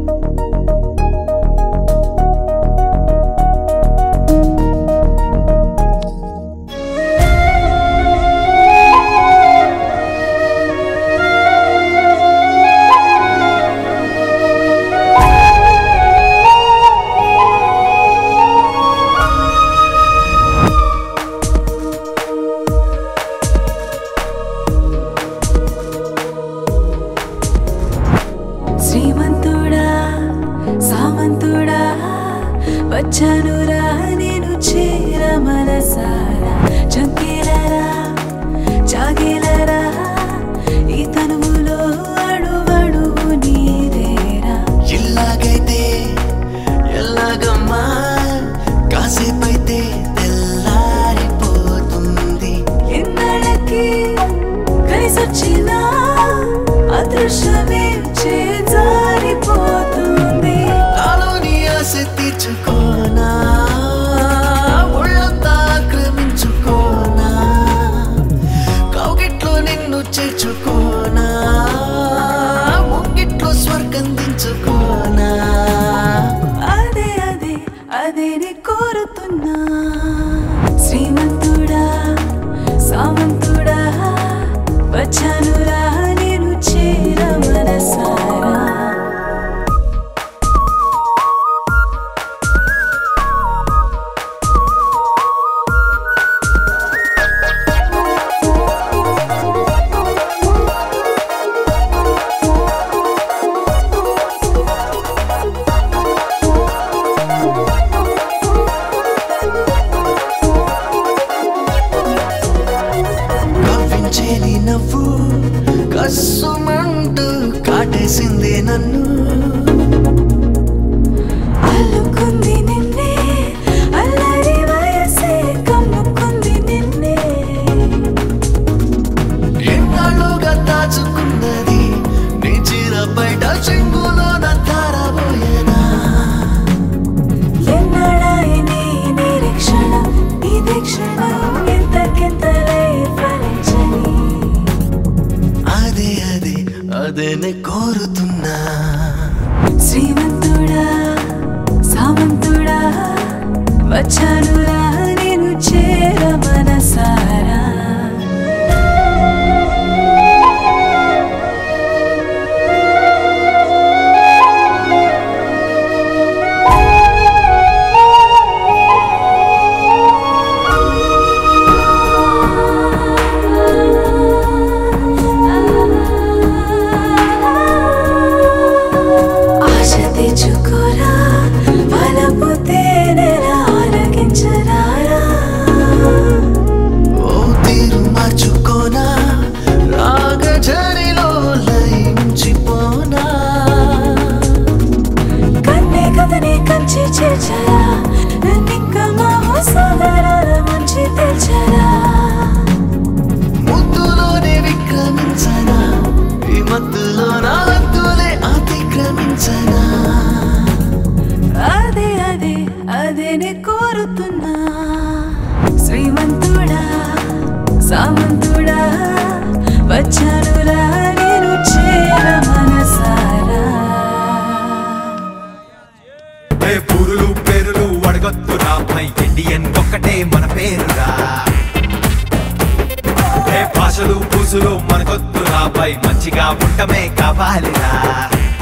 శ్రీమంతుడా సామంతుడా వచ్చానురా నేను చేర మనసారా చంకేలరా జాగేలరా ఈ తనువులో అడువడువు నీదేరా ఇల్లాగైతే ఎల్లాగమ్మా కాసేపైతే తెల్లారిపోతుంది ఎన్నడకి కలిసొచ్చిన అదృశ్యమే చేజారిపోతుంది నాలోని ఆశ తీర్చుకోనా ఒళ్ళంతా ఆక్రమించుకోనా కౌగిట్లో నిన్ను చేర్చుకోనా ముంగిట్లో స్వర్గం దించుకోనా అదే అదే అదే నీ కోరుతున్నా శ్రీమంతుడా సామంతుడా వచ్చానురా నేను చేర మనసారా నవ్వించేలి నవ్వు కస్సుమంటూ కాటేసింది నన్ను అల్లుకుంది నిన్నే అల్లరి వయసే కమ్ముకుంది నిన్నే ఎన్నాళ్ళుగా దాచుకున్నది నీ చీర బయట చెంగులోన తారబోయేనా ఎన్నడాయి నీ నిరీక్షణ ఇదే క్షణం ఎంతకెంతలై ఫలించని అదే అదే అదే నే కోరుతున్నా శ్రీమంతుడా సామంతుడా వచ్చానురా నేను చేర మనసారా ఆశ తెచ్చుకోరా వలపు తేనెలా ఆరగించరారా ఓ తీరు మార్చుకోనా రాగజరిలో లయించిపోనా కన్నే కథనే కంచి చేర్చరా నన్నింక మహోత్సవరాల మంచి తెచ్చరా ముద్దులోనే విక్రమించనా ఈ మత్తులో నా హద్దులే అతిక్రమించనా అదే అదే అదే నే కోరుతున్నా శ్రీమంతుడా సామంతుడా వచ్చానురా నేను చేర మనసారా పూరులు పేరులు అడగొద్దురా మై ఇండియన్ ఒక్కటే మన పేరురా భాషలు పూసులు మనకొద్దురా పై మంచిగా ఉండమే కావాలిరా